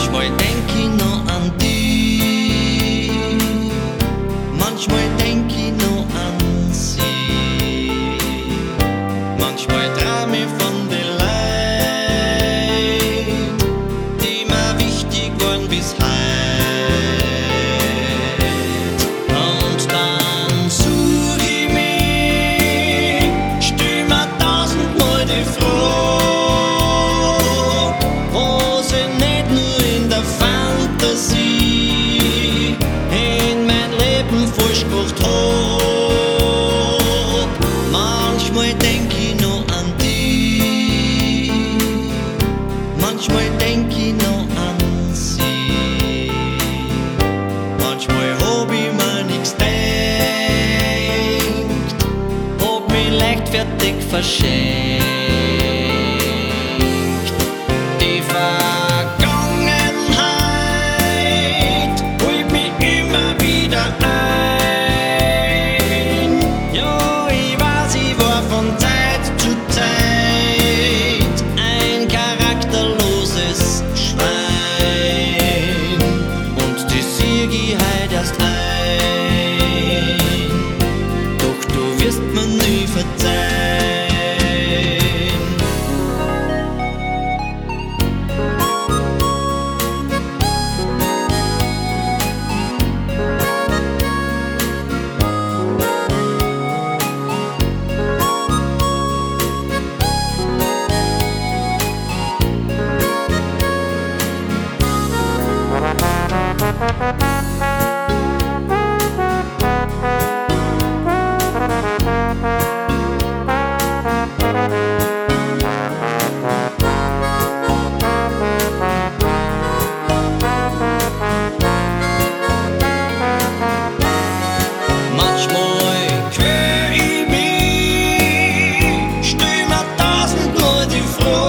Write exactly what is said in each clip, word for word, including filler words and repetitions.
Manchmal denk ich noch an dich, manchmal denk ich noch an sie, manchmal traum ich von den Leuten, die mir wichtig waren bis heut. Und dann such ich mich, stell mir tausendmal die Frage, wo sie nicht nur in der Fantasie in mein Leben falsch gemacht hat. Manchmal denk ich noch an dich, manchmal denk ich noch an sie, manchmal hab ich mir nix denkt, hab mich leichtfertig verschenkt. Die Vergangenheit holt mich immer wieder ein. Ja, ich weiß, ich war von Zeit zu Zeit ein charakterloses Schwein, und die sieg ich heut erst ein. Doch du wirst mir nie verzeihen. Manchmal quäl ich mich, stell mir tausendmal die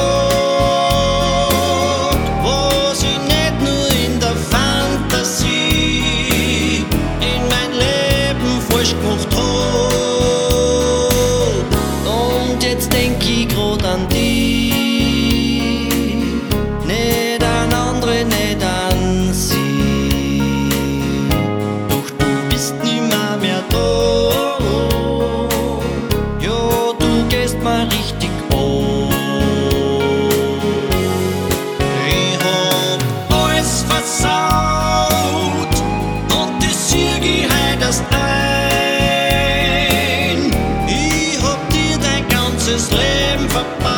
Frage, was ich nicht nur in der Fantasie in mein Leben falsch gemacht hab. Und jetzt denk ich grad an dich, nicht an andere, nicht an sie. Doch du bist nimmer mehr da, ja, du gehst mir richtig an. Ich hab alles versaut und das sieg ich heut erst ein. Ich hab dir dein ganzes Leben verbaut.